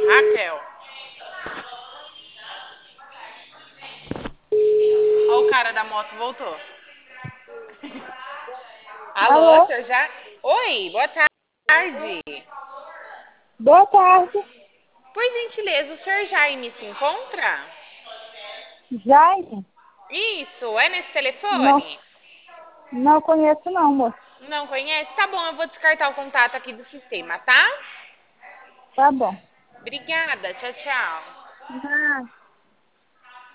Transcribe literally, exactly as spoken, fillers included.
Raquel. Ó, o cara da moto voltou. Alô, Alô? senhor já? Oi, boa tarde. Boa tarde. Por gentileza, o senhor Jaime se encontra? Jaime? Isso, é nesse Não, telefone? não conheço não, moço. Não conhece? Tá bom, eu vou descartar o contato aqui do sistema, tá? Tá bom. Obrigada, tchau, tchau. Ah.